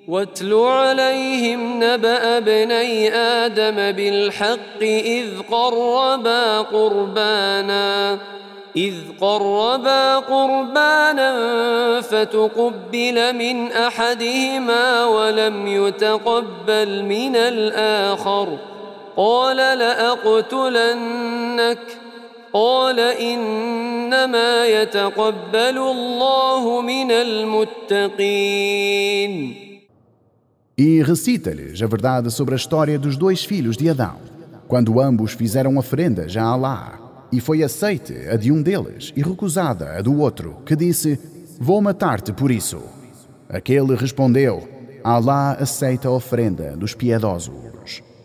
واتل عليهم نبأ ابني آدم بالحق إذ قربا قربانا فتقبل من أحدهما ولم يتقبل من الآخر قال لأقتلنك قال إنما يتقبل الله من المتقين. E recita-lhes a verdade sobre a história dos dois filhos de Adão, quando ambos fizeram oferendas a Alá, e foi aceite a de um deles e recusada a do outro, que disse: vou matar-te por isso. Aquele respondeu: Alá aceita a oferenda dos piedosos.